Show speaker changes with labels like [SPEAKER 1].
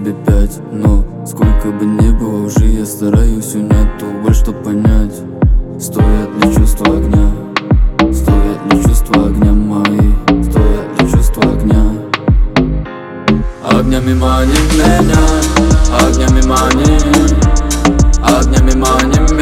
[SPEAKER 1] тебе 5. Но сколько бы ни было, уже я стараюсь унять ту боль, чтоб понять, стоят ли чувства огня, стоят ли чувства огня мои, стоят ли чувства огня. Огнями маним меня, огнями маним, огнями маним меня.